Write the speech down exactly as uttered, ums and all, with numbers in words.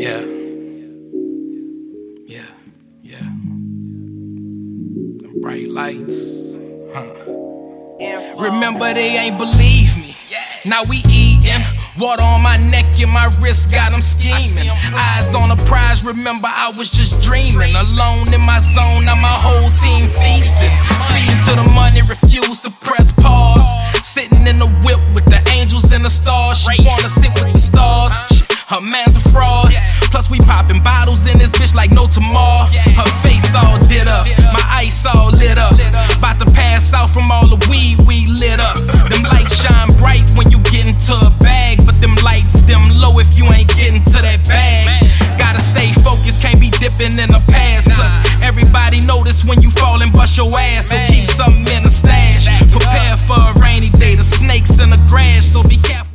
Yeah. Yeah. Yeah. Them bright lights. Huh. Remember they ain't believe me. Now we eatin'. Water on my neck and my wrist got them scheming. Eyes on the prize, remember I was just dreaming. Alone in my zone, now my whole team feasting. Speeding to the money, refuse to press pause. Sitting in the whip with the angels and the stars. She wanna sit with the stars. Her man's a fraud. Plus we popping bottles in this bitch like no tomorrow. Her face all lit up, my ice all lit up. About to pass out from all the weed we lit up. Them lights shine bright when you get into a bag, but them lights dim low if you ain't getting to that bag. Gotta stay focused, can't be dipping in the past. Plus everybody notice when you fall and bust your ass, so keep something in the stash. Prepare for a rainy day, the snakes in the grass, so be careful.